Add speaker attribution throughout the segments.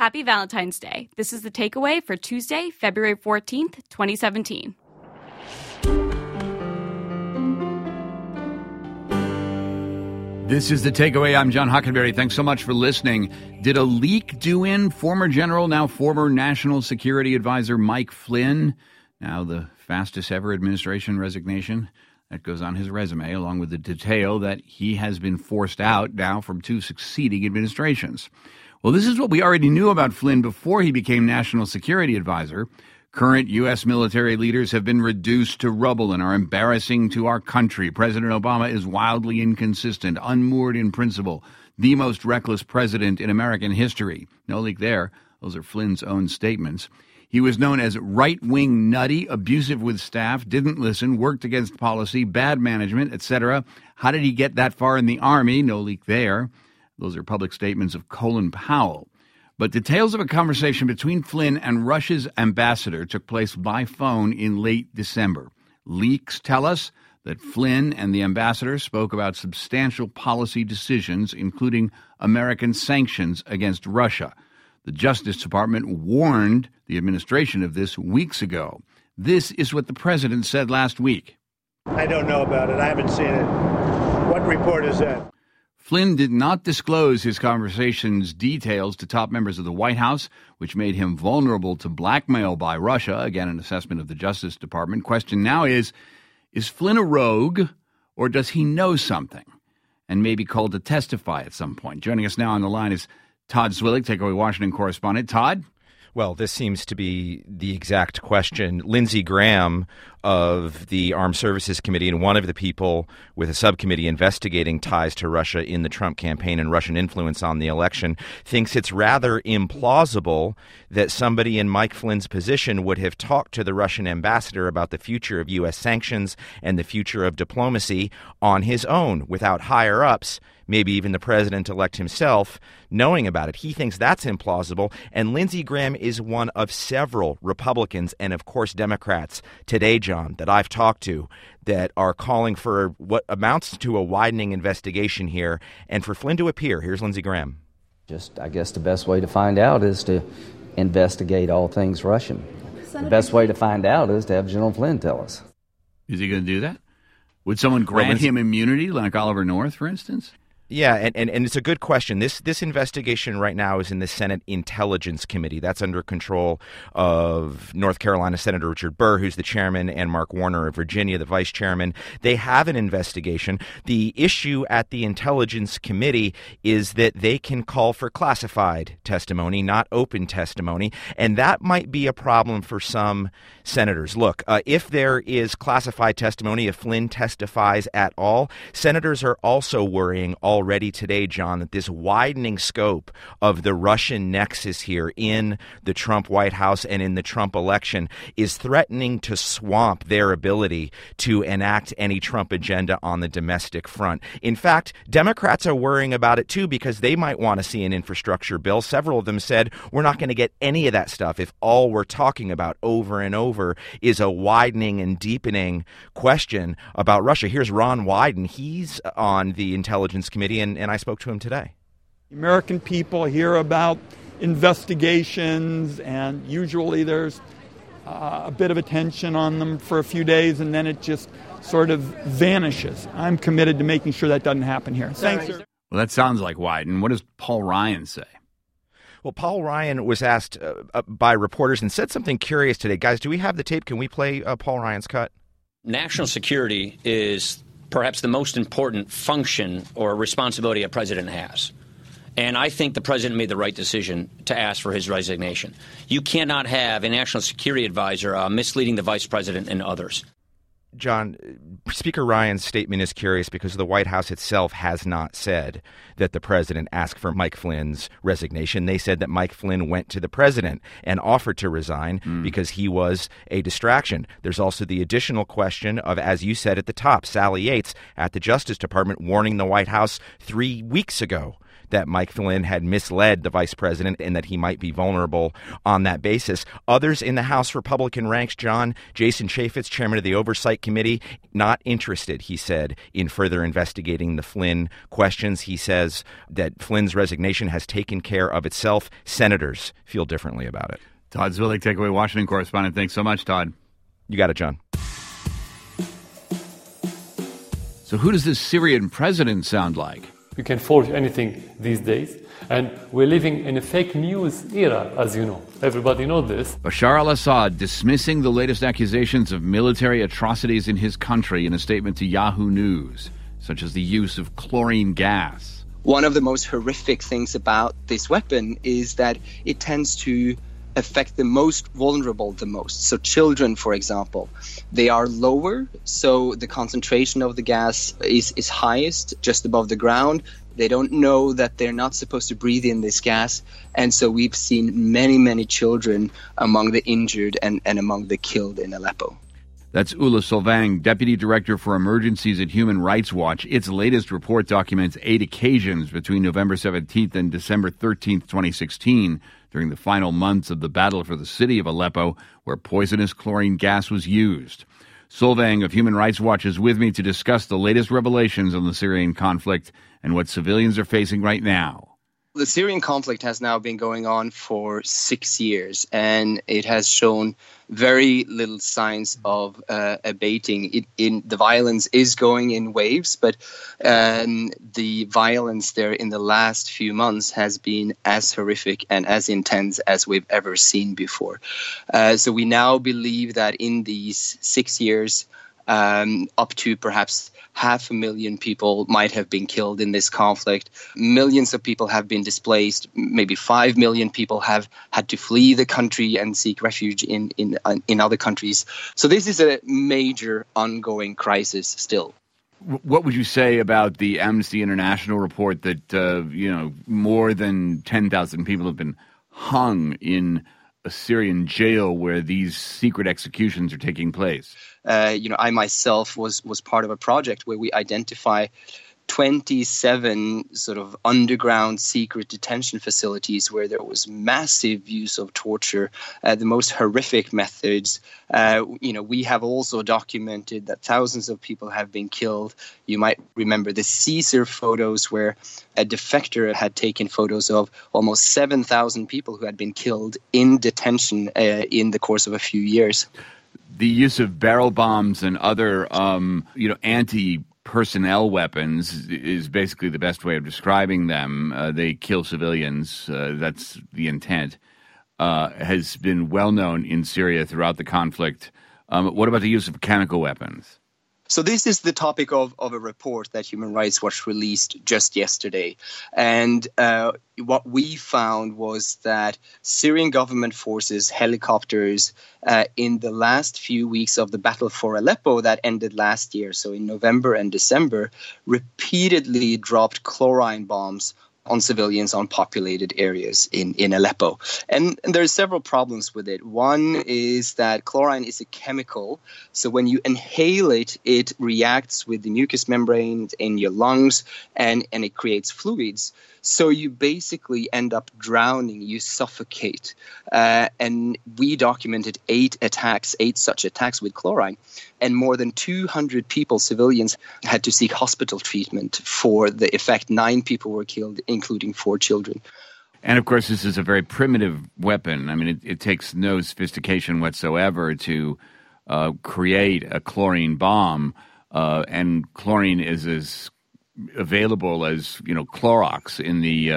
Speaker 1: Happy Valentine's Day. This is the takeaway for Tuesday, February 14th, 2017.
Speaker 2: This is the takeaway. I'm John Hockenberry. Thanks so much for listening. Did a leak do in former general, now former National Security Advisor Mike Flynn? Now the fastest ever administration resignation. That goes on his resume, along with the detail that he has been forced out now from 2 succeeding administrations. Well, this is what we already knew about Flynn before he became National Security Advisor. Current U.S. military leaders have been reduced to rubble and are embarrassing to our country. President Obama is wildly inconsistent, unmoored in principle, the most reckless president in American history. No leak there. Those are Flynn's own statements. He was known as right-wing nutty, abusive with staff, didn't listen, worked against policy, bad management, etc. How did he get that far in the Army? No leak there. Those are public statements of Colin Powell. But details of a conversation between Flynn and Russia's ambassador took place by phone in late December. Leaks tell us that Flynn and the ambassador spoke about substantial policy decisions, including American sanctions against Russia. The Justice Department warned the administration of this weeks ago. This is what the president said last week.
Speaker 3: I don't know about it. I haven't seen it. What report is that?
Speaker 2: Flynn did not disclose his conversation's details to top members of the White House, which made him vulnerable to blackmail by Russia. Again, an assessment of the Justice Department. Question now is Flynn a rogue, or does he know something and may be called to testify at some point? Joining us now on the line is Todd Zwillig, Takeaway Washington correspondent. Todd?
Speaker 4: Well, this seems to be the exact question. Lindsey Graham of the Armed Services Committee and one of the people with a subcommittee investigating ties to Russia in the Trump campaign and Russian influence on the election thinks it's rather implausible that somebody in Mike Flynn's position would have talked to the Russian ambassador about the future of U.S. sanctions and the future of diplomacy on his own without higher-ups, maybe even the president-elect himself, knowing about it. He thinks that's implausible, and Lindsey Graham is one of several Republicans and, of course, Democrats today, John, that I've talked to that are calling for what amounts to a widening investigation here and for Flynn to appear. Here's Lindsey Graham.
Speaker 5: I guess the best way to find out is to investigate all things Russian. The best way to find out is to have General Flynn tell us.
Speaker 2: Is he going to do that? Would someone grant him immunity, like Oliver North, for instance?
Speaker 4: Yeah, and it's a good question. This investigation right now is in the Senate Intelligence Committee. That's under control of North Carolina Senator Richard Burr, who's the chairman, and Mark Warner of Virginia, the vice chairman. They have an investigation. The issue at the Intelligence Committee is that they can call for classified testimony, not open testimony, and that might be a problem for some senators. Look, if there is classified testimony, if Flynn testifies at all, senators are also worrying already today, John, that this widening scope of the Russian nexus here in the Trump White House and in the Trump election is threatening to swamp their ability to enact any Trump agenda on the domestic front. In fact, Democrats are worrying about it, too, because they might want to see an infrastructure bill. Several of them said, we're not going to get any of that stuff if all we're talking about over and over is a widening and deepening question about Russia. Here's Ron Wyden. He's on the Intelligence Committee, and I spoke to him today.
Speaker 6: American people hear about investigations, and usually there's a bit of attention on them for a few days, and then it just sort of vanishes. I'm committed to making sure that doesn't happen here. Thanks, sir.
Speaker 2: Well, that sounds like Wyden. What does Paul Ryan say?
Speaker 4: Well, Paul Ryan was asked by reporters and said something curious today. Guys, do we have the tape? Can we play Paul Ryan's cut?
Speaker 7: National security is perhaps the most important function or responsibility a president has. And I think the president made the right decision to ask for his resignation. You cannot have a national security advisor misleading the vice president and others.
Speaker 4: John, Speaker Ryan's statement is curious because the White House itself has not said that the president asked for Mike Flynn's resignation. They said that Mike Flynn went to the president and offered to resign because he was a distraction. There's also the additional question of, as you said at the top, Sally Yates at the Justice Department warning the White House 3 weeks ago that Mike Flynn had misled the vice president and that he might be vulnerable on that basis. Others in the House Republican ranks, John, Jason Chaffetz, chairman of the Oversight Committee, not interested, he said, in further investigating the Flynn questions. He says that Flynn's resignation has taken care of itself. Senators feel differently about it.
Speaker 2: Todd Zwillich, Takeaway Washington correspondent. Thanks so much, Todd.
Speaker 4: You got it, John.
Speaker 2: So who does this Syrian president sound like?
Speaker 8: You can forge anything these days. And we're living in a fake news era, as you know. Everybody knows this.
Speaker 2: Bashar al-Assad dismissing the latest accusations of military atrocities in his country in a statement to Yahoo News, such as the use of chlorine gas.
Speaker 9: One of the most horrific things about this weapon is that it tends to affect the most vulnerable the most. So children, for example, they are lower, so the concentration of the gas is highest just above the ground. They don't know that they're not supposed to breathe in this gas. And so we've seen many, many children among the injured and among the killed in Aleppo.
Speaker 2: That's Ulla Solvang, Deputy Director for Emergencies at Human Rights Watch. Its latest report documents 8 occasions between November 17th and December 13th, 2016, during the final months of the battle for the city of Aleppo, where poisonous chlorine gas was used. Solvang of Human Rights Watch is with me to discuss the latest revelations on the Syrian conflict and what civilians are facing right now.
Speaker 9: The Syrian conflict has now been going on for 6 years, and it has shown very little signs of abating. The violence is going in waves, but the violence there in the last few months has been as horrific and as intense as we've ever seen before. So we now believe that in these 6 years, up to perhaps 500,000 people might have been killed in this conflict. Millions of people have been displaced. Maybe 5 million people have had to flee the country and seek refuge in other countries. So this is a major ongoing crisis still.
Speaker 2: What would you say about the Amnesty International report that, more than 10,000 people have been hung in a Syrian jail where these secret executions are taking place?
Speaker 9: I myself was part of a project where we identify 27 sort of underground secret detention facilities where there was massive use of torture, the most horrific methods. We have also documented that thousands of people have been killed. You might remember the Caesar photos where a defector had taken photos of almost 7,000 people who had been killed in detention in the course of a few years.
Speaker 2: The use of barrel bombs and other, anti-personnel weapons is basically the best way of describing them. They kill civilians. That's the intent. Has been well known in Syria throughout the conflict. What about the use of chemical weapons?
Speaker 9: So this is the topic of a report that Human Rights Watch released just yesterday. And what we found was that Syrian government forces, helicopters, in the last few weeks of the battle for Aleppo that ended last year, so in November and December, repeatedly dropped chlorine bombs on civilians on populated areas in Aleppo. And there are several problems with it. One is that chlorine is a chemical. So when you inhale it, it reacts with the mucous membrane in your lungs and it creates fluids. So you basically end up drowning, you suffocate. And we documented 8 such attacks with chlorine. And more than 200 people, civilians, had to seek hospital treatment for the effect. 9 people were killed, including 4 children.
Speaker 2: And, of course, this is a very primitive weapon. I mean, it takes no sophistication whatsoever to create a chlorine bomb. And chlorine is as available as, Clorox in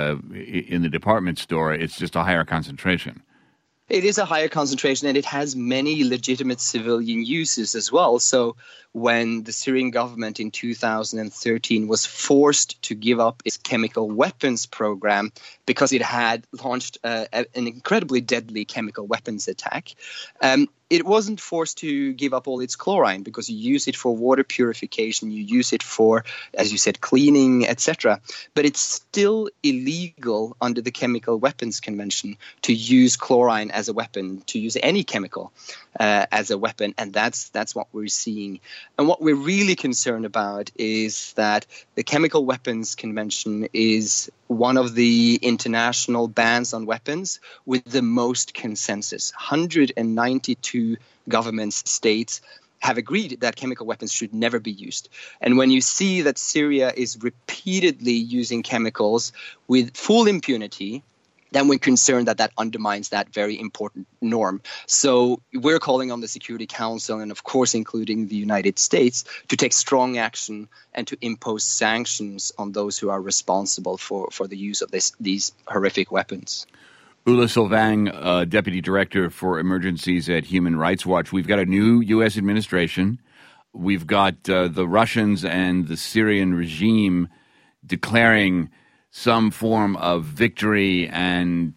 Speaker 2: the department store. It's just a higher concentration.
Speaker 9: It is a higher concentration, and it has many legitimate civilian uses as well. So when the Syrian government in 2013 was forced to give up its chemical weapons program because it had launched an incredibly deadly chemical weapons attack, it wasn't forced to give up all its chlorine because you use it for water purification, you use it for, as you said, cleaning, etc. But it's still illegal under the Chemical Weapons Convention to use chlorine as a weapon, to use any chemical as a weapon, and that's what we're seeing. And what we're really concerned about is that the Chemical Weapons Convention is one of the international bans on weapons with the most consensus. 192 governments, states have agreed that chemical weapons should never be used. And when you see that Syria is repeatedly using chemicals with full impunity, then we're concerned that that undermines that very important norm. So we're calling on the Security Council and, of course, including the United States, to take strong action and to impose sanctions on those who are responsible for the use of these horrific weapons.
Speaker 2: Ulla Solvang, Deputy Director for Emergencies at Human Rights Watch. We've got a new U.S. administration. We've got the Russians and the Syrian regime declaring some form of victory and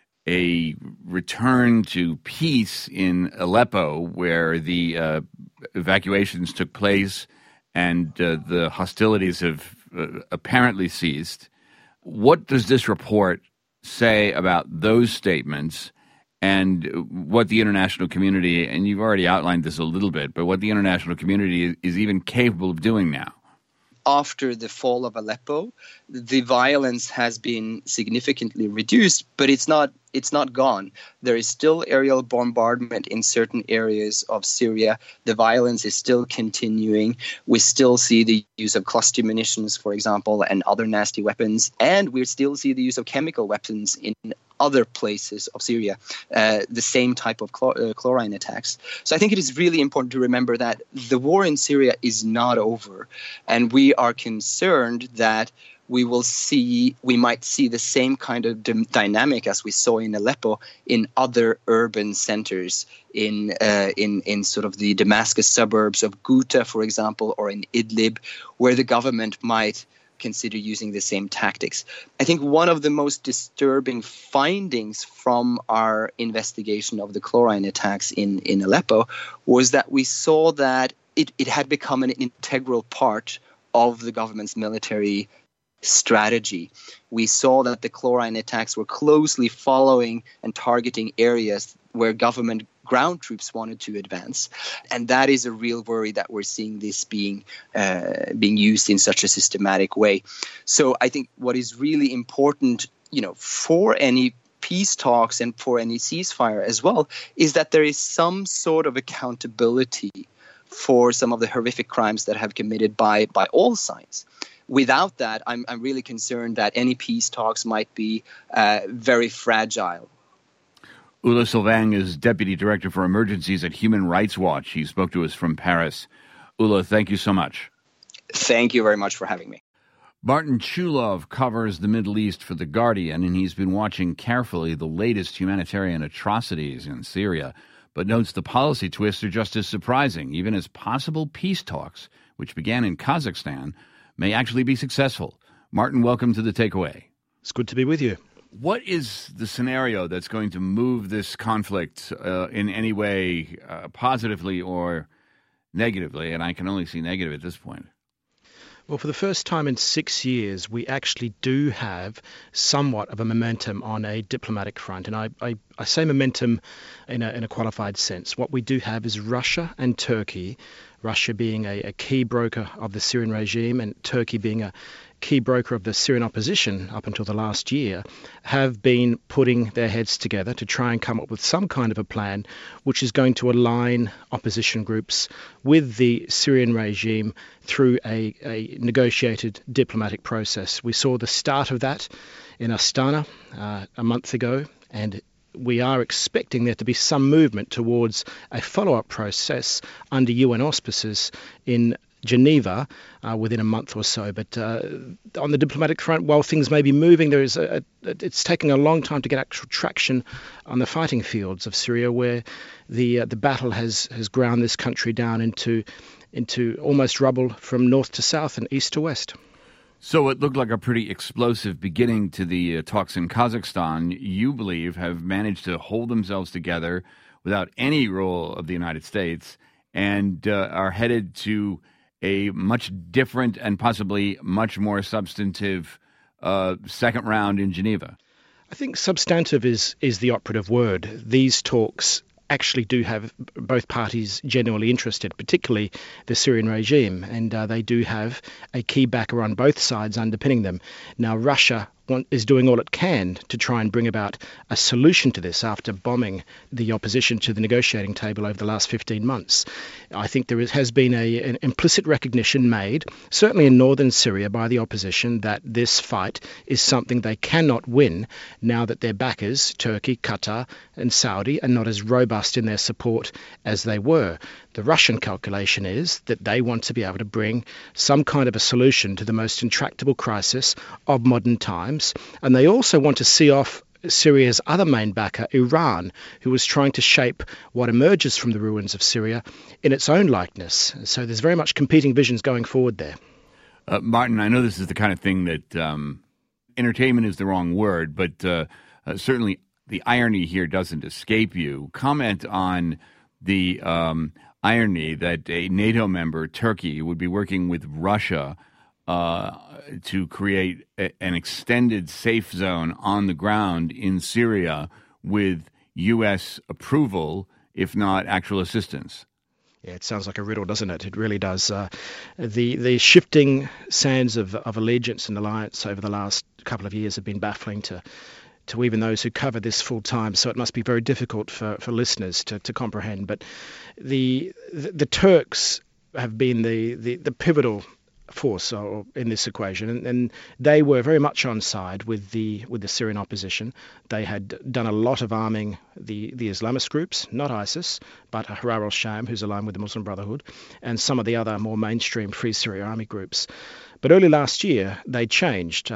Speaker 2: a return to peace in Aleppo, where the evacuations took place and the hostilities have apparently ceased. What does this report say about those statements and what the international community, and you've already outlined this a little bit, but what the international community is even capable of doing now?
Speaker 9: After the fall of Aleppo, the violence has been significantly reduced, but it's not gone. There is still aerial bombardment in certain areas of Syria. The violence is still continuing. We still see the use of cluster munitions, for example, and other nasty weapons. And we still see the use of chemical weapons in other places of Syria, the same type of chlorine attacks. So I think it is really important to remember that the war in Syria is not over. And we are concerned that we might see the same kind of dynamic as we saw in Aleppo in other urban centers, in sort of the Damascus suburbs of Ghouta, for example, or in Idlib, where the government might consider using the same tactics. I think one of the most disturbing findings from our investigation of the chlorine attacks in Aleppo was that we saw that it had become an integral part of the government's military strategy. We saw that the chlorine attacks were closely following and targeting areas where government ground troops wanted to advance. And that is a real worry that we're seeing this being used in such a systematic way. So I think what is really important, for any peace talks and for any ceasefire as well, is that there is some sort of accountability for some of the horrific crimes that have committed by all sides. Without that, I'm really concerned that any peace talks might be very fragile.
Speaker 2: Ulla Solvang is Deputy Director for Emergencies at Human Rights Watch. He spoke to us from Paris. Ulla, thank you so much.
Speaker 9: Thank you very much for having me.
Speaker 2: Martin Chulov covers the Middle East for The Guardian, and he's been watching carefully the latest humanitarian atrocities in Syria, but notes the policy twists are just as surprising, even as possible peace talks, which began in Kazakhstan, may actually be successful. Martin, welcome to The Takeaway.
Speaker 10: It's good to be with you.
Speaker 2: What is the scenario that's going to move this conflict in any way, positively or negatively? And I can only see negative at this point.
Speaker 10: Well, for the first time in 6 years, we actually do have somewhat of a momentum on a diplomatic front. And I say momentum in a qualified sense. What we do have is Russia and Turkey, Russia being a key broker of the Syrian regime and Turkey being a key broker of the Syrian opposition up until the last year, have been putting their heads together to try and come up with some kind of a plan which is going to align opposition groups with the Syrian regime through a negotiated diplomatic process. We saw the start of that in Astana a month ago, and we are expecting there to be some movement towards a follow-up process under UN auspices in Geneva within a month or so. But on the diplomatic front, while things may be moving, it's taking a long time to get actual traction on the fighting fields of Syria, where the battle has ground this country down into almost rubble from north to south and east to west.
Speaker 2: So it looked like a pretty explosive beginning to the talks in Kazakhstan. You believe have managed to hold themselves together without any role of the United States and are headed to a much different and possibly much more substantive second round in Geneva?
Speaker 10: I think substantive is the operative word. These talks actually do have both parties genuinely interested, particularly the Syrian regime, and they do have a key backer on both sides underpinning them. Now, Russia is doing all it can to try and bring about a solution to this after bombing the opposition to the negotiating table over the last 15 months. I think there has been an implicit recognition made, certainly in northern Syria by the opposition, that this fight is something they cannot win now that their backers, Turkey, Qatar and Saudi, are not as robust in their support as they were. The Russian calculation is that they want to be able to bring some kind of a solution to the most intractable crisis of modern times. And they also want to see off Syria's other main backer, Iran, who was trying to shape what emerges from the ruins of Syria in its own likeness. So there's very much competing visions going forward there.
Speaker 2: Martin, I know this is the kind of thing that entertainment is the wrong word, but certainly the irony here doesn't escape you. Comment on the irony that a NATO member, Turkey, would be working with Russia to create an extended safe zone on the ground in Syria with U.S. approval, if not actual assistance.
Speaker 10: Yeah, it sounds like a riddle, doesn't it? It really does. The shifting sands of allegiance and alliance over the last couple of years have been baffling to even those who cover this full time, so it must be very difficult for listeners to comprehend. But the Turks have been the pivotal force in this equation, and they were very much on side with the Syrian opposition. They had done a lot of arming the Islamist groups, not ISIS, but Ahrar al-Sham, who's aligned with the Muslim Brotherhood, and some of the other more mainstream Free Syria Army groups. But early last year, they changed.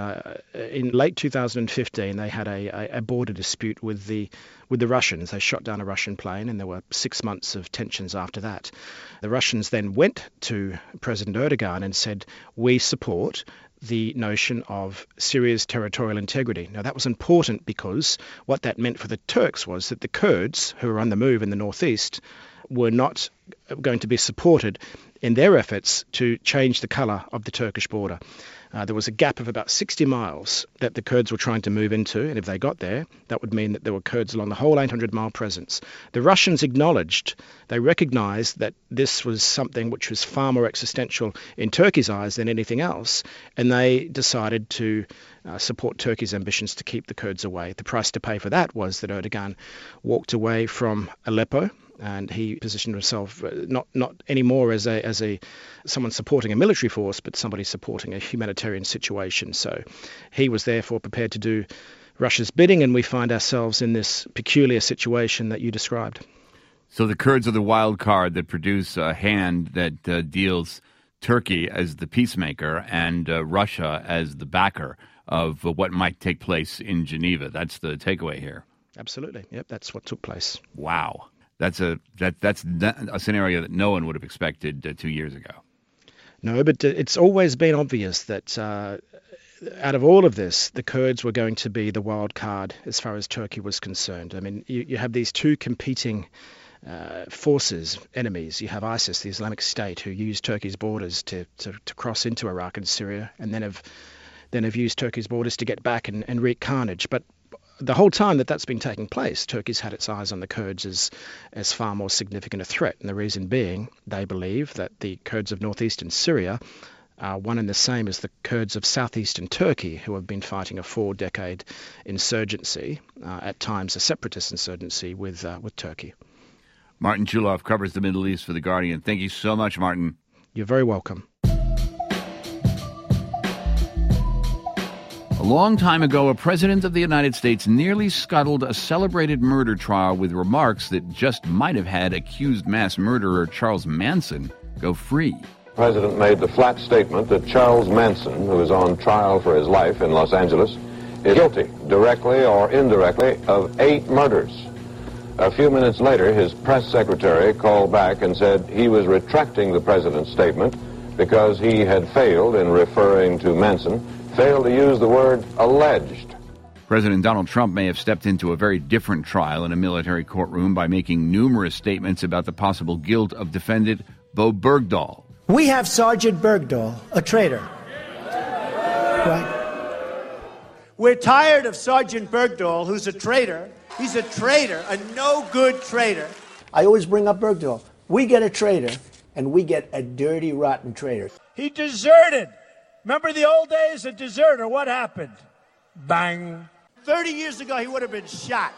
Speaker 10: In late 2015, they had a border dispute with the Russians. They shot down a Russian plane, and there were 6 months of tensions after that. The Russians then went to President Erdogan and said, "We support the notion of Syria's territorial integrity." Now, that was important because what that meant for the Turks was that the Kurds, who were on the move in the northeast, were not going to be supported in their efforts to change the colour of the Turkish border. There was a gap of about 60 miles that the Kurds were trying to move into, and if they got there, that would mean that there were Kurds along the whole 800-mile presence. The Russians acknowledged, they recognised that this was something which was far more existential in Turkey's eyes than anything else, and they decided to support Turkey's ambitions to keep the Kurds away. The price to pay for that was that Erdogan walked away from Aleppo, and he positioned himself not anymore as someone supporting a military force, but somebody supporting a humanitarian situation. So he was therefore prepared to do Russia's bidding, and we find ourselves in this peculiar situation that you described.
Speaker 2: So the Kurds are the wild card that produce a hand that deals Turkey as the peacemaker and Russia as the backer of what might take place in Geneva. That's the takeaway here.
Speaker 10: Absolutely. Yep, that's what took place.
Speaker 2: Wow. That's a scenario that no one would have expected 2 years ago.
Speaker 10: No, but it's always been obvious that out of all of this, the Kurds were going to be the wild card as far as Turkey was concerned. I mean, you have these two competing forces, enemies. You have ISIS, the Islamic State, who used Turkey's borders to cross into Iraq and Syria, and then have used Turkey's borders to get back and wreak carnage. But the whole time that's been taking place, Turkey's had its eyes on the Kurds as far more significant a threat. And the reason being, they believe that the Kurds of northeastern Syria are one and the same as the Kurds of southeastern Turkey, who have been fighting a 4-decade insurgency, at times a separatist insurgency with Turkey.
Speaker 2: Martin Chulov covers the Middle East for The Guardian. Thank you so much, Martin.
Speaker 10: You're very welcome.
Speaker 2: A long time ago, a president of the United States nearly scuttled a celebrated murder trial with remarks that just might have had accused mass murderer Charles Manson go free.
Speaker 11: The president made the flat statement that Charles Manson, who is on trial for his life in Los Angeles, is guilty, directly or indirectly, of 8 murders. A few minutes later, his press secretary called back and said he was retracting the president's statement because he had failed in referring to Manson, failed to use the word alleged.
Speaker 2: President Donald Trump may have stepped into a very different trial in a military courtroom by making numerous statements about the possible guilt of defendant Bo Bergdahl.
Speaker 12: We have Sergeant Bergdahl, a traitor. Right?
Speaker 3: We're tired of Sergeant Bergdahl, who's a traitor. He's a traitor, a no-good traitor.
Speaker 12: I always bring up Bergdahl. We get a traitor, and we get a dirty, rotten traitor.
Speaker 3: He deserted. Remember the old days? A deserter, what happened? Bang. 30 years ago, he would have been shot.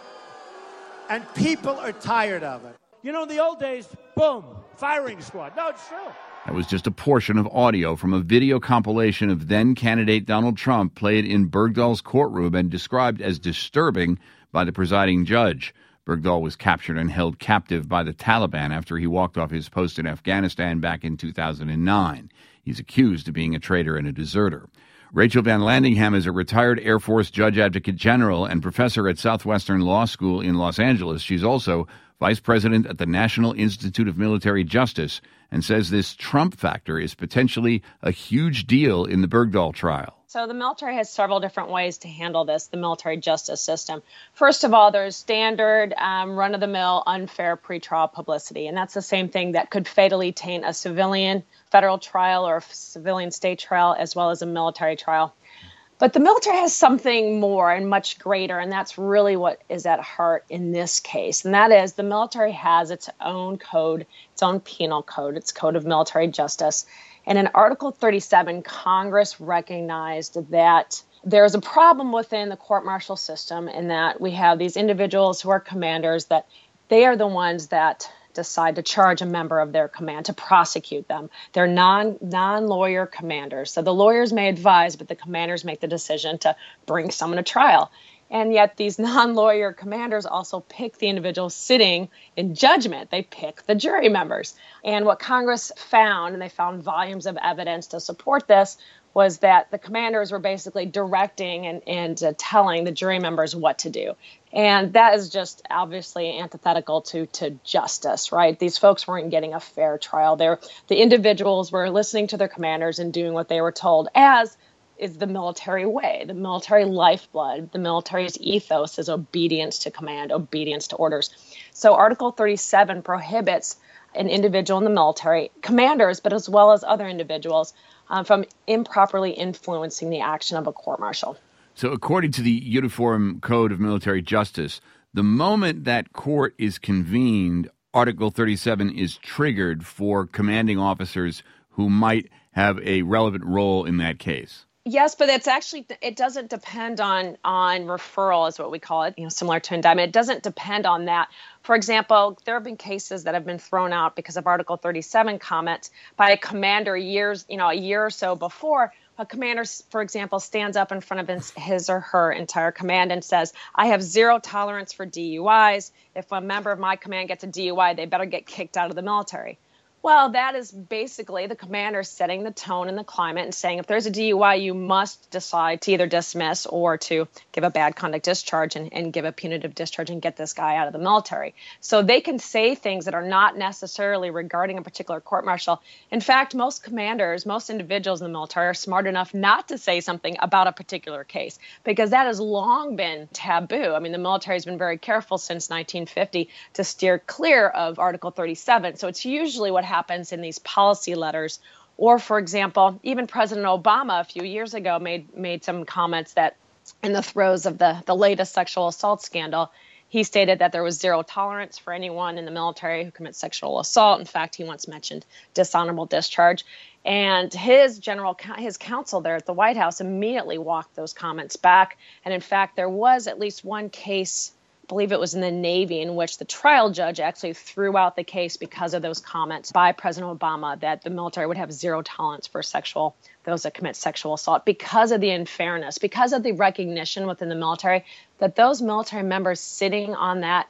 Speaker 3: And people are tired of it. You know, in the old days, boom, firing squad. No, it's true.
Speaker 2: That was just a portion of audio from a video compilation of then-candidate Donald Trump played in Bergdahl's courtroom and described as disturbing by the presiding judge. Bergdahl was captured and held captive by the Taliban after he walked off his post in Afghanistan back in 2009. He's accused of being a traitor and a deserter. Rachel Van Landingham is a retired Air Force Judge Advocate General and professor at Southwestern Law School in Los Angeles. She's also vice president at the National Institute of Military Justice and says this Trump factor is potentially a huge deal in the Bergdahl trial.
Speaker 13: So the military has several different ways to handle this, the military justice system. First of all, there's standard run-of-the-mill unfair pretrial publicity, and that's the same thing that could fatally taint a civilian federal trial or a civilian state trial as well as a military trial. But the military has something more and much greater, and that's really what is at heart in this case. And that is the military has its own code, its own penal code, its code of military justice. And in Article 37, Congress recognized that there's a problem within the court-martial system in that we have these individuals who are commanders that they are the ones that decide to charge a member of their command, to prosecute them. They're non-lawyer commanders. So the lawyers may advise, but the commanders make the decision to bring someone to trial. And yet these non-lawyer commanders also pick the individuals sitting in judgment. They pick the jury members. And what Congress found, and they found volumes of evidence to support this, was that the commanders were basically directing and telling the jury members what to do. And that is just obviously antithetical to justice, right? These folks weren't getting a fair trial. The individuals were listening to their commanders and doing what they were told, as is the military way, the military lifeblood. The military's ethos is obedience to command, obedience to orders. So Article 37 prohibits an individual in the military, commanders, but as well as other individuals, from improperly influencing the action of a court-martial.
Speaker 2: So according to the Uniform Code of Military Justice, the moment that court is convened, Article 37 is triggered for commanding officers who might have a relevant role in that case.
Speaker 13: Yes, but it doesn't depend on referral, is what we call it, similar to indictment. It doesn't depend on that. For example, there have been cases that have been thrown out because of Article 37 comments by a commander a year or so before. A commander, for example, stands up in front of his or her entire command and says, I have zero tolerance for DUIs. If a member of my command gets a DUI, they better get kicked out of the military. Well, that is basically the commander setting the tone and the climate and saying if there's a DUI, you must decide to either dismiss or to give a bad conduct discharge and give a punitive discharge and get this guy out of the military. So they can say things that are not necessarily regarding a particular court-martial. In fact, most commanders, most individuals in the military are smart enough not to say something about a particular case because that has long been taboo. I mean, the military has been very careful since 1950 to steer clear of Article 37. So it's usually what happens in these policy letters. Or, for example, even President Obama a few years ago made some comments that in the throes of the latest sexual assault scandal, he stated that there was zero tolerance for anyone in the military who commits sexual assault. In fact, he once mentioned dishonorable discharge. And his counsel there at the White House immediately walked those comments back. And in fact, there was at least one case, I believe it was in the Navy, in which the trial judge actually threw out the case because of those comments by President Obama that the military would have zero tolerance for those that commit sexual assault because of the unfairness, because of the recognition within the military that those military members sitting on that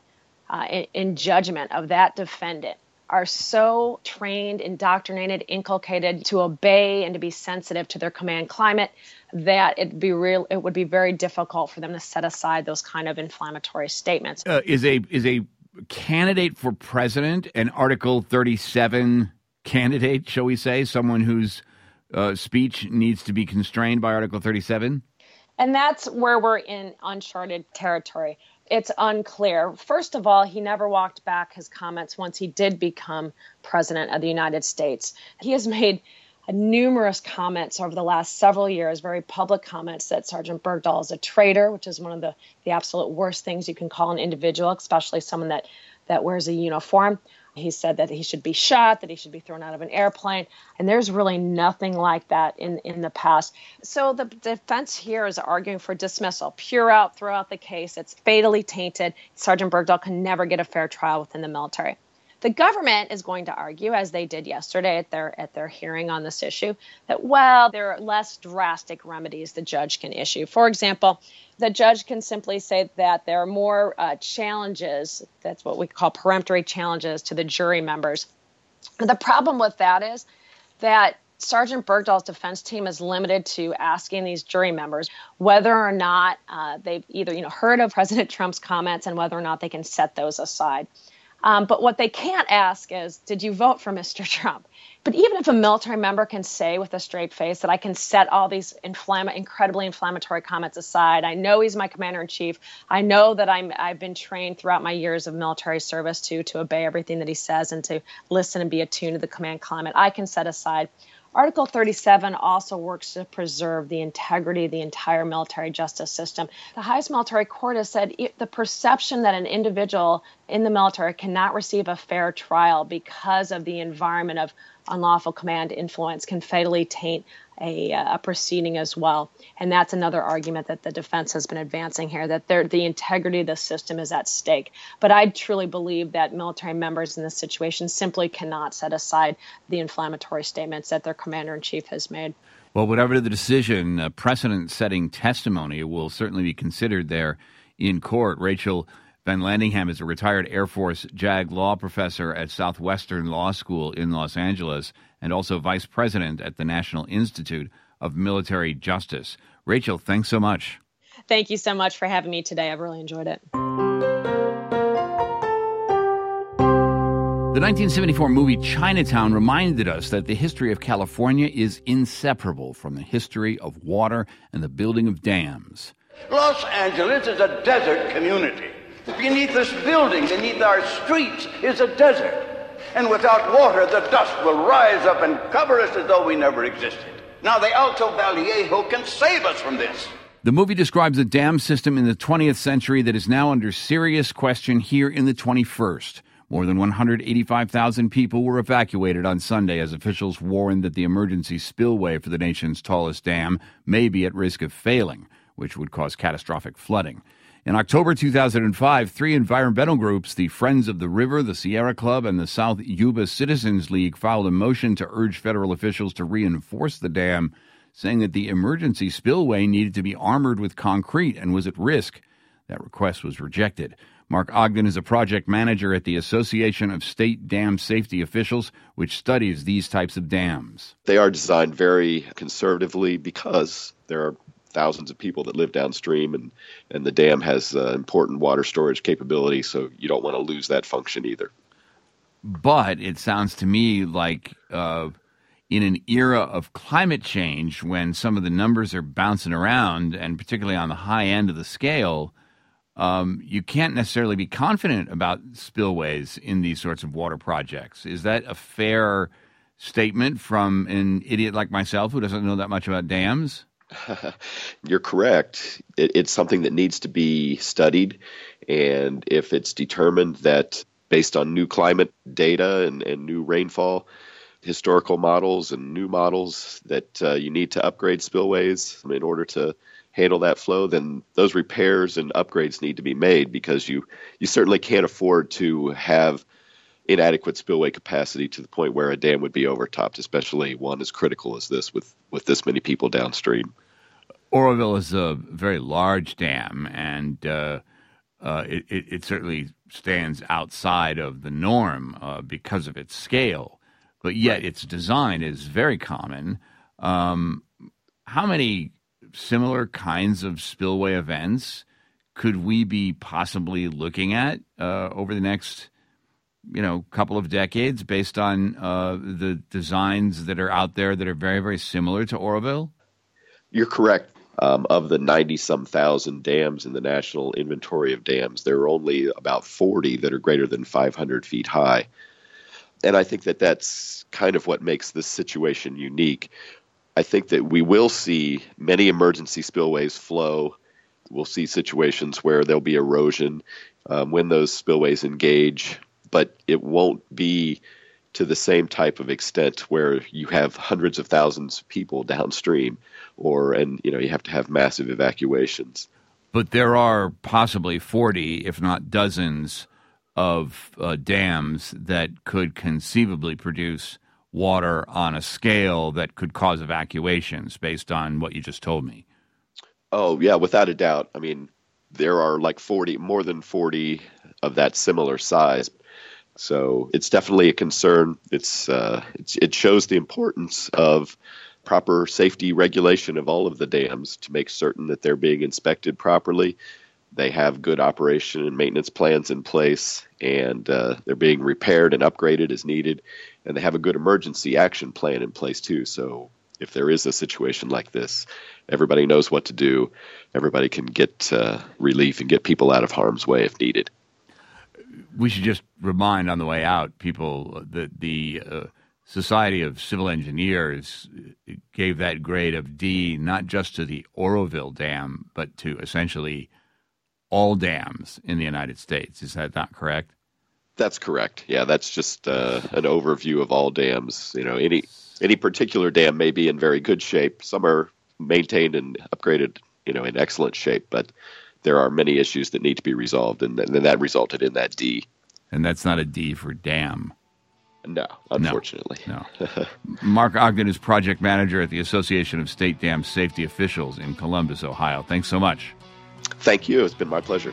Speaker 13: in judgment of that defendant are so trained, indoctrinated, inculcated to obey and to be sensitive to their command climate that it would be very difficult for them to set aside those kind of inflammatory statements.
Speaker 2: Is a candidate for president an Article 37 candidate, shall we say, someone whose speech needs to be constrained by Article 37?
Speaker 13: And that's where we're in uncharted territory. It's unclear. First of all, he never walked back his comments once he did become president of the United States. He has made numerous comments over the last several years, very public comments, that Sergeant Bergdahl is a traitor, which is one of the absolute worst things you can call an individual, especially someone that wears a uniform. He said that he should be shot, that he should be thrown out of an airplane, and there's really nothing like that in the past. So the defense here is arguing for dismissal, pure out, throw out the case. It's fatally tainted. Sergeant Bergdahl can never get a fair trial within the military. The government is going to argue, as they did yesterday at their hearing on this issue, that, well, there are less drastic remedies the judge can issue. For example, the judge can simply say that there are more challenges, that's what we call peremptory challenges, to the jury members. The problem with that is that Sergeant Bergdahl's defense team is limited to asking these jury members whether or not they've either heard of President Trump's comments and whether or not they can set those aside. But what they can't ask is, did you vote for Mr. Trump? But even if a military member can say with a straight face that I can set all these incredibly inflammatory comments aside, I know he's my commander-in-chief, I know that I've been trained throughout my years of military service to obey everything that he says and to listen and be attuned to the command climate, I can set aside. Article 37 also works to preserve the integrity of the entire military justice system. The highest military court has said the perception that an individual in the military cannot receive a fair trial because of the environment of unlawful command influence can fatally taint a proceeding as well. And that's another argument that the defense has been advancing here, that the integrity of the system is at stake. But I truly believe that military members in this situation simply cannot set aside the inflammatory statements that their commander-in-chief has made.
Speaker 2: Well, whatever the decision, precedent-setting testimony will certainly be considered there in court. Rachel Van Landingham is a retired Air Force JAG law professor at Southwestern Law School in Los Angeles and also vice president at the National Institute of Military Justice. Rachel, thanks so much.
Speaker 13: Thank you so much for having me today. I've really enjoyed it.
Speaker 2: The 1974 movie Chinatown reminded us that the history of California is inseparable from the history of water and the building of dams.
Speaker 14: Los Angeles is a desert community. Beneath this building, beneath our streets, is a desert. And without water, the dust will rise up and cover us as though we never existed. Now the Alto Vallejo can save us from this.
Speaker 2: The movie describes a dam system in the 20th century that is now under serious question here in the 21st. More than 185,000 people were evacuated on Sunday as officials warned that the emergency spillway for the nation's tallest dam may be at risk of failing, which would cause catastrophic flooding. In October 2005, 3 environmental groups, the Friends of the River, the Sierra Club, and the South Yuba Citizens League, filed a motion to urge federal officials to reinforce the dam, saying that the emergency spillway needed to be armored with concrete and was at risk. That request was rejected. Mark Ogden is a project manager at the Association of State Dam Safety Officials, which studies these types of dams.
Speaker 15: They are designed very conservatively because there are thousands of people that live downstream, and the dam has important water storage capability, so you don't want to lose that function either.
Speaker 2: But it sounds to me like in an era of climate change, when some of the numbers are bouncing around, and particularly on the high end of the scale, you can't necessarily be confident about spillways in these sorts of water projects. Is that a fair statement from an idiot like myself who doesn't know that much about dams?
Speaker 15: You're correct. It's something that needs to be studied, and if it's determined that based on new climate data and new rainfall, historical models and new models that you need to upgrade spillways in order to handle that flow, then those repairs and upgrades need to be made, because you certainly can't afford to have inadequate spillway capacity to the point where a dam would be overtopped, especially one as critical as this with this many people downstream.
Speaker 2: Oroville is a very large dam, and it certainly stands outside of the norm because of its scale, but yet its design is very common. How many similar kinds of spillway events could we be possibly looking at over the next couple of decades based on the designs that are out there that are very, very similar to Oroville?
Speaker 15: You're correct. Of the 90-some thousand dams in the national inventory of dams, there are only about 40 that are greater than 500 feet high. And I think that that's kind of what makes this situation unique. I think that we will see many emergency spillways flow. We'll see situations where there'll be erosion when those spillways engage, but it won't be to the same type of extent where you have hundreds of thousands of people downstream, and you have to have massive evacuations.
Speaker 2: But there are possibly 40, if not dozens, of dams that could conceivably produce water on a scale that could cause evacuations based on what you just told me.
Speaker 15: Oh, yeah, without a doubt. I mean, there are like more than 40 of that similar size. So it's definitely a concern. It shows the importance of proper safety regulation of all of the dams to make certain that they're being inspected properly. They have good operation and maintenance plans in place, and they're being repaired and upgraded as needed. And they have a good emergency action plan in place, too. So if there is a situation like this, everybody knows what to do. Everybody can get relief and get people out of harm's way if needed.
Speaker 2: We should just remind on the way out people that the Society of Civil Engineers gave that grade of D not just to the Oroville Dam, but to essentially all dams in the United States. Is that not correct?
Speaker 15: That's correct. Yeah, that's just an overview of all dams. Any particular dam may be in very good shape. Some are maintained and upgraded, in excellent shape, but there are many issues that need to be resolved, and that resulted in that D.
Speaker 2: And that's not a D for dam.
Speaker 15: No, unfortunately.
Speaker 2: No. Mark Ogden is project manager at the Association of State Dam Safety Officials in Columbus, Ohio. Thanks so much.
Speaker 15: Thank you. It's been my pleasure.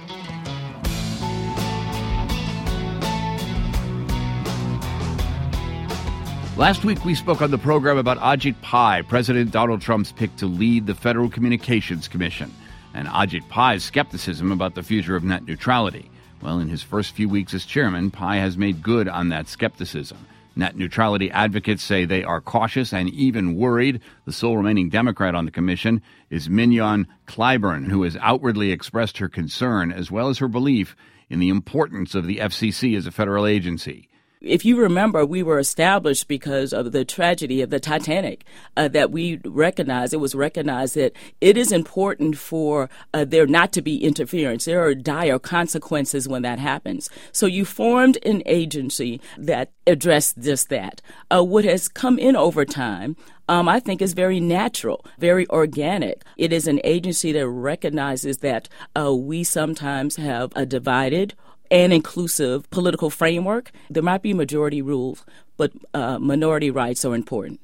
Speaker 2: Last week, we spoke on the program about Ajit Pai, President Donald Trump's pick to lead the Federal Communications Commission, and Ajit Pai's skepticism about the future of net neutrality. Well, in his first few weeks as chairman, Pai has made good on that skepticism. Net neutrality advocates say they are cautious and even worried. The sole remaining Democrat on the commission is Mignon Clyburn, who has outwardly expressed her concern as well as her belief in the importance of the FCC as a federal agency.
Speaker 16: If you remember, we were established because of the tragedy of the Titanic, that we recognized, it was recognized that it is important for there not to be interference. There are dire consequences when that happens. So you formed an agency that addressed just that. What has come in over time, I think, is very natural, very organic. It is an agency that recognizes that we sometimes have a divided and inclusive political framework. There might be majority rules, but minority rights are important.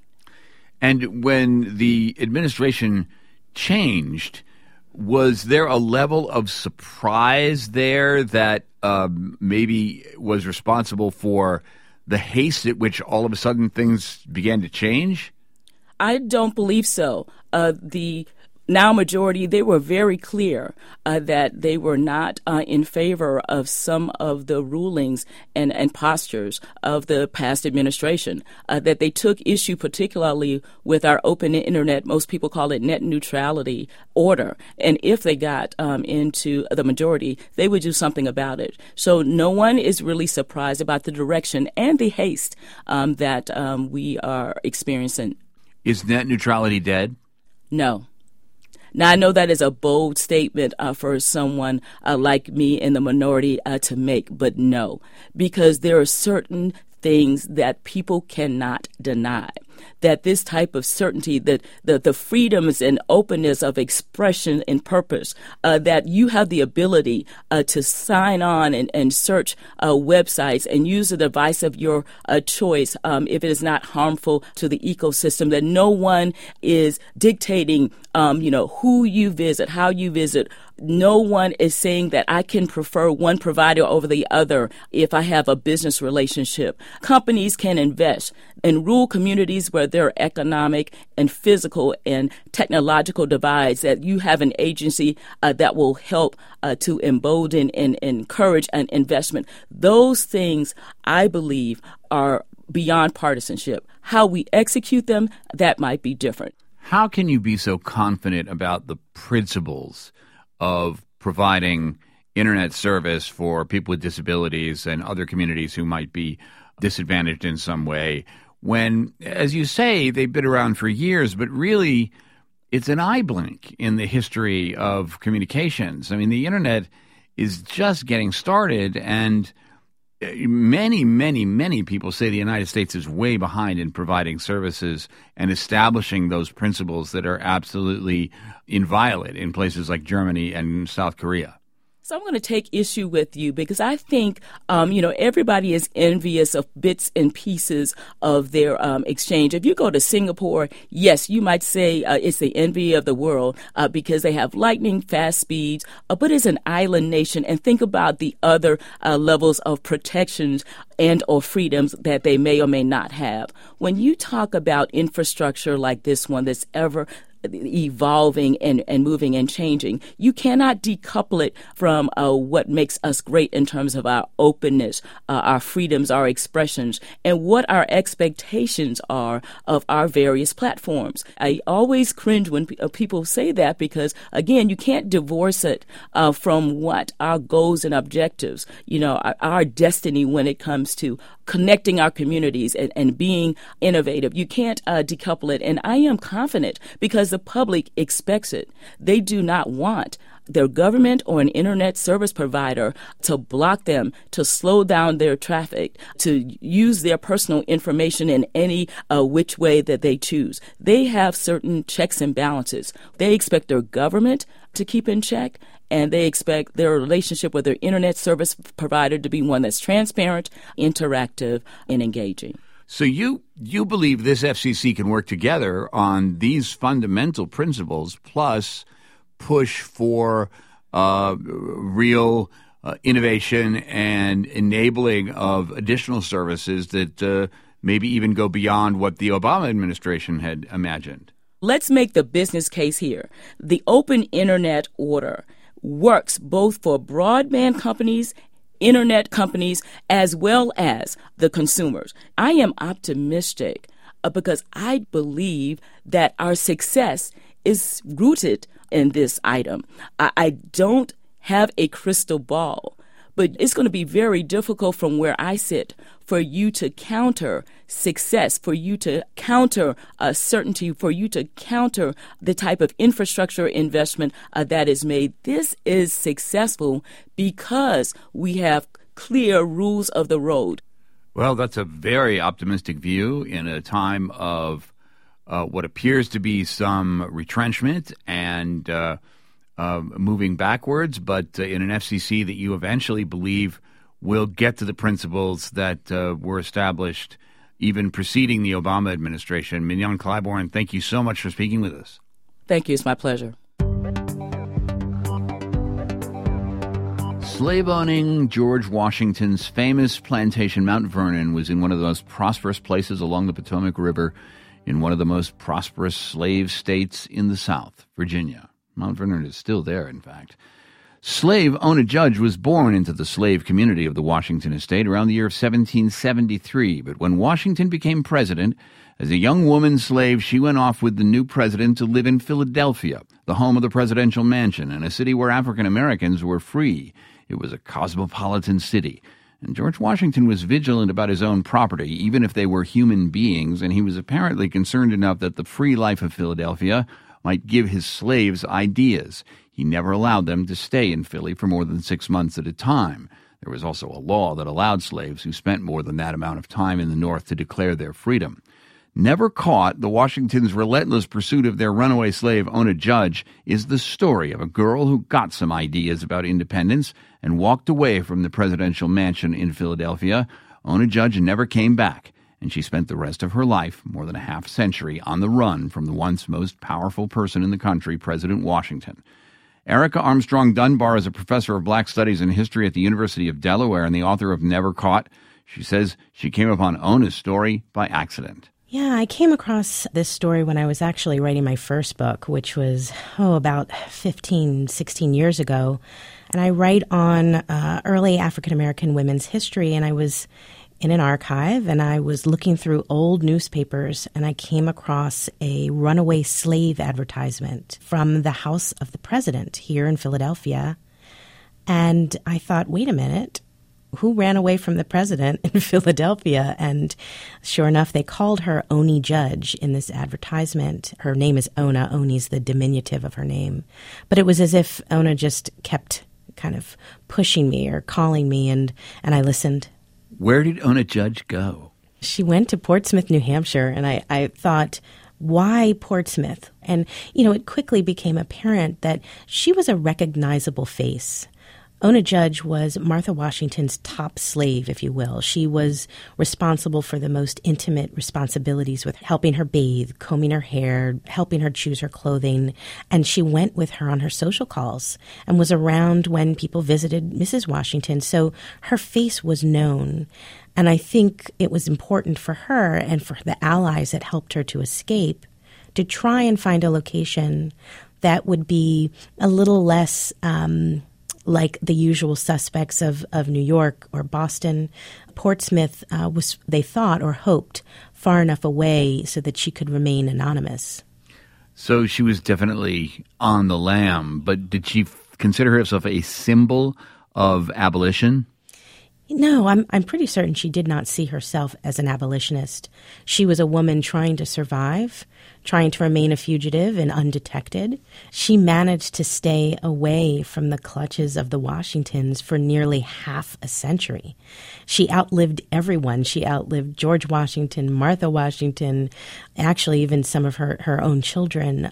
Speaker 2: And when the administration changed, was there a level of surprise there that maybe was responsible for the haste at which all of a sudden things began to change?
Speaker 16: I don't believe so. The now majority, they were very clear that they were not in favor of some of the rulings and postures of the past administration, that they took issue particularly with our open internet, most people call it net neutrality order. And if they got into the majority, they would do something about it. So no one is really surprised about the direction and the haste that we are experiencing.
Speaker 2: Is net neutrality dead?
Speaker 16: No. Now, I know that is a bold statement for someone like me in the minority to make, but no, because there are certain things that people cannot deny. That this type of certainty, that the freedoms and openness of expression and purpose, that you have the ability to sign on and search websites and use a device of your choice if it is not harmful to the ecosystem, that no one is dictating, who you visit, how you visit. No one is saying that I can prefer one provider over the other if I have a business relationship. Companies can invest in rural communities where there are economic and physical and technological divides, that you have an agency that will help to embolden and encourage an investment. Those things, I believe, are beyond partisanship. How we execute them, that might be different.
Speaker 2: how can you be so confident about the principles of providing internet service for people with disabilities and other communities who might be disadvantaged in some way when, as you say, they've been around for years, but really it's an eye blink in the history of communications? I mean, the internet is just getting started, and many, many, many people say the United States is way behind in providing services and establishing those principles that are absolutely inviolate in places like Germany and South Korea.
Speaker 16: So I'm going to take issue with you because I think, everybody is envious of bits and pieces of their exchange. If you go to Singapore, yes, you might say it's the envy of the world because they have lightning fast speeds, but it's an island nation. And think about the other levels of protections and or freedoms that they may or may not have. When you talk about infrastructure like this one that's ever evolving and moving and changing, you cannot decouple it from what makes us great in terms of our openness, our freedoms, our expressions, and what our expectations are of our various platforms. I always cringe when people say that because, again, you can't divorce it from what our goals and objectives, our destiny when it comes to connecting our communities and being innovative. You can't decouple it. And I am confident because the public expects it. They do not want their government or an internet service provider to block them, to slow down their traffic, to use their personal information in any which way that they choose. They have certain checks and balances. They expect their government to keep in check, and they expect their relationship with their internet service provider to be one that's transparent, interactive, and engaging.
Speaker 2: So you believe this FCC can work together on these fundamental principles plus push for real innovation and enabling of additional services that maybe even go beyond what the Obama administration had imagined?
Speaker 16: Let's make the business case here. The Open Internet Order works both for broadband companies, internet companies, as well as the consumers. I am optimistic because I believe that our success is rooted in this item. I don't have a crystal ball, but it's going to be very difficult from where I sit for you to counter success, for you to counter certainty, for you to counter the type of infrastructure investment that is made. This is successful because we have clear rules of the road.
Speaker 2: Well, that's a very optimistic view in a time of what appears to be some retrenchment and moving backwards, but in an FCC that you eventually believe will get to the principles that were established even preceding the Obama administration. Mignon Clybourn, thank you so much for speaking with us.
Speaker 16: Thank you. It's my pleasure.
Speaker 2: Slave-owning George Washington's famous plantation, Mount Vernon, was in one of the most prosperous places along the Potomac River in one of the most prosperous slave states in the South, Virginia. Mount Vernon is still there, in fact. Slave Ona Judge was born into the slave community of the Washington estate around the year of 1773, but when Washington became president, as a young woman slave, she went off with the new president to live in Philadelphia, the home of the presidential mansion, and a city where African Americans were free. It was a cosmopolitan city, and George Washington was vigilant about his own property, even if they were human beings, and he was apparently concerned enough that the free life of Philadelphia might give his slaves ideas. He never allowed them to stay in Philly for more than 6 months at a time. There was also a law that allowed slaves who spent more than that amount of time in the North to declare their freedom. Never caught, the Washingtons' relentless pursuit of their runaway slave, Ona Judge, is the story of a girl who got some ideas about independence and walked away from the presidential mansion in Philadelphia. Ona Judge never came back, and she spent the rest of her life, more than a half century, on the run from the once most powerful person in the country, President Washington. Erica Armstrong Dunbar is a professor of Black Studies and History at the University of Delaware and the author of Never Caught. She says she came upon Ona's story by accident.
Speaker 17: Yeah, I came across this story when I was actually writing my first book, which was, about 15, 16 years ago. And I write on early African-American women's history, and I was in an archive, and I was looking through old newspapers, and I came across a runaway slave advertisement from the house of the president here in Philadelphia. And I thought, wait a minute, who ran away from the president in Philadelphia? And sure enough, they called her Oni Judge in this advertisement. Her name is Ona. Oni's the diminutive of her name. But it was as if Ona just kept kind of pushing me or calling me, and I listened.
Speaker 2: Where did Ona Judge go?
Speaker 17: She went to Portsmouth, New Hampshire, and I thought, why Portsmouth? And, it quickly became apparent that she was a recognizable face. Ona Judge was Martha Washington's top slave, if you will. She was responsible for the most intimate responsibilities with helping her bathe, combing her hair, helping her choose her clothing. And she went with her on her social calls and was around when people visited Mrs. Washington. So her face was known. And I think it was important for her and for the allies that helped her to escape to try and find a location that would be a little less like the usual suspects of New York or Boston. Portsmouth was, they thought or hoped, far enough away so that she could remain anonymous.
Speaker 2: So she was definitely on the lam, but did she consider herself a symbol of abolition?
Speaker 17: No, I'm pretty certain she did not see herself as an abolitionist. She was a woman trying to survive, trying to remain a fugitive and undetected. She managed to stay away from the clutches of the Washingtons for nearly half a century. She outlived everyone. She outlived George Washington, Martha Washington, actually even some of her own children.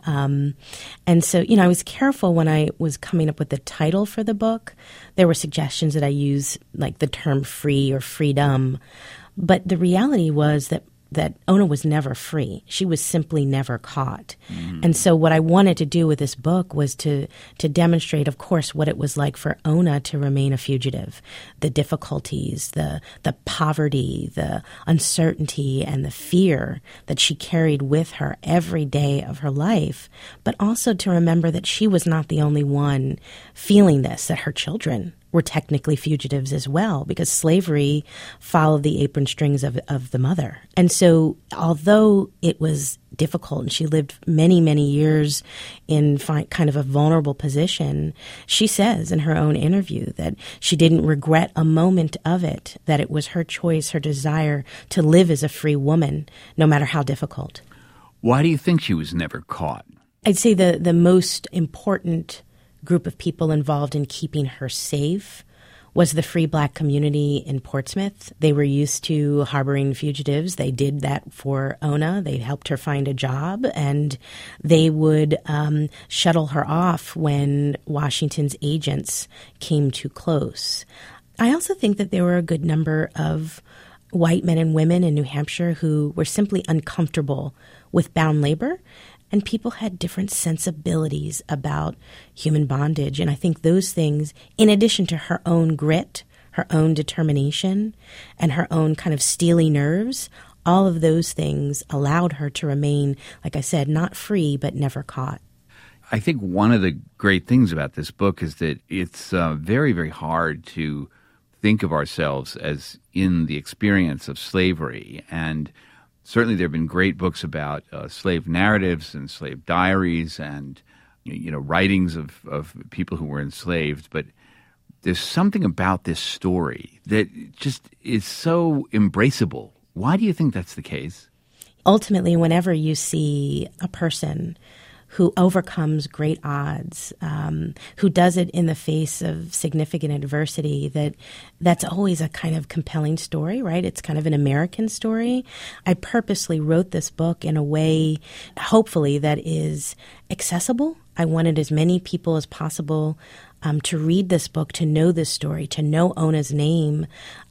Speaker 17: And so, I was careful when I was coming up with the title for the book. There were suggestions that I use like the term free or freedom. But the reality was that Ona was never free. She was simply never caught. And so what I wanted to do with this book was to demonstrate, of course, what it was like for Ona to remain a fugitive, the difficulties, the poverty, the uncertainty, and the fear that she carried with her every day of her life, but also to remember that she was not the only one feeling this, that her children were technically fugitives as well, because slavery followed the apron strings of the mother. And so although it was difficult and she lived many, many years in kind of a vulnerable position, she says in her own interview that she didn't regret a moment of it, that it was her choice, her desire to live as a free woman, no matter how difficult.
Speaker 2: Why do you think she was never caught?
Speaker 17: I'd say the most important group of people involved in keeping her safe was the free Black community in Portsmouth. They were used to harboring fugitives. They did that for Ona. They helped her find a job, and they would shuttle her off when Washington's agents came too close. I also think that there were a good number of white men and women in New Hampshire who were simply uncomfortable with bound labor. And people had different sensibilities about human bondage. And I think those things, in addition to her own grit, her own determination, and her own kind of steely nerves, all of those things allowed her to remain, like I said, not free, but never caught.
Speaker 2: I think one of the great things about this book is that it's very, very hard to think of ourselves as in the experience of slavery. And certainly there have been great books about slave narratives and slave diaries and, writings of people who were enslaved. But there's something about this story that just is so embraceable. Why do you think that's the case?
Speaker 17: Ultimately, whenever you see a person who overcomes great odds, who does it in the face of significant adversity, that's always a kind of compelling story, right? It's kind of an American story. I purposely wrote this book in a way, hopefully, that is accessible. I wanted as many people as possible to read this book, to know this story, to know Ona's name,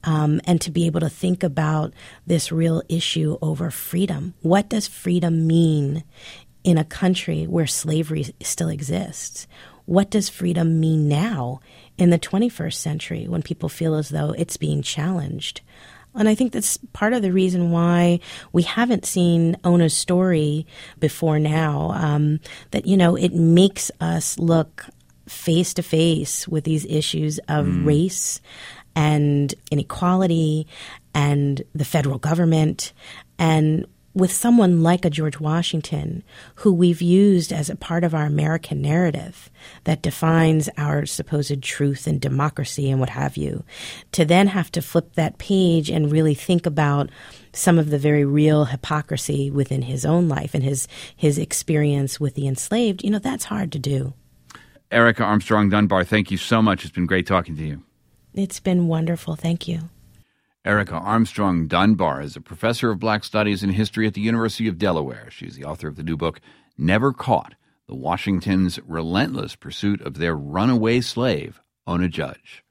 Speaker 17: and to be able to think about this real issue over freedom. What does freedom mean in a country where slavery still exists? What does freedom mean now in the 21st century when people feel as though it's being challenged? And I think that's part of the reason why we haven't seen Ona's story before now, that, it makes us look face to face with these issues of race and inequality and the federal government. And with someone like a George Washington, who we've used as a part of our American narrative that defines our supposed truth and democracy and what have you, to then have to flip that page and really think about some of the very real hypocrisy within his own life and his experience with the enslaved, that's hard to do.
Speaker 2: Erica Armstrong Dunbar, thank you so much. It's been great talking to you.
Speaker 17: It's been wonderful. Thank you.
Speaker 2: Erica Armstrong Dunbar is a professor of Black Studies and History at the University of Delaware. She's the author of the new book, Never Caught, The Washingtons' Relentless Pursuit of Their Runaway Slave, Ona Judge.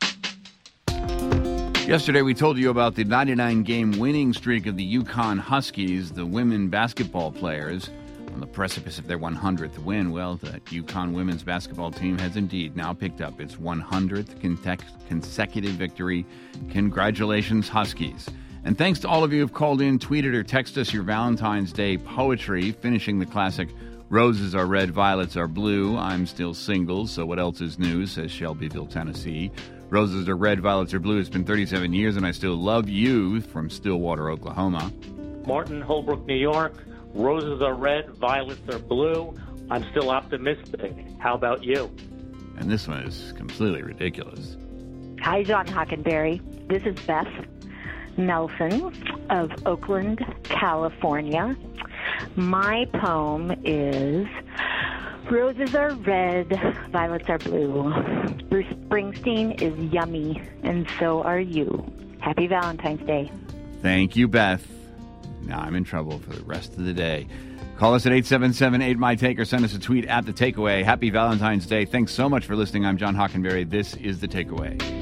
Speaker 2: Yesterday, we told you about the 99-game winning streak of the UConn Huskies, the women basketball players, on the precipice of their 100th win. Well, the UConn women's basketball team has indeed now picked up its 100th consecutive victory. Congratulations, Huskies. And thanks to all of you who've called in, tweeted, or texted us your Valentine's Day poetry, finishing the classic Roses Are Red, Violets Are Blue. I'm still single, so what else is new, says Shelbyville, Tennessee. Roses are red, violets are blue. It's been 37 years, and I still love you, from Stillwater, Oklahoma.
Speaker 18: Martin, Holbrook, New York. Roses are red, violets are blue. I'm still optimistic. How about you?
Speaker 2: And this one is completely ridiculous.
Speaker 19: Hi, John Hockenberry. This is Beth Nelson of Oakland, California. My poem is Roses are red, violets are blue. Bruce Springsteen is yummy, and so are you. Happy Valentine's Day.
Speaker 2: Thank you, Beth. Now I'm in trouble for the rest of the day. Call us at 877-8MY-TAKE or send us a tweet at The Takeaway. Happy Valentine's Day. Thanks so much for listening. I'm John Hockenberry. This is The Takeaway.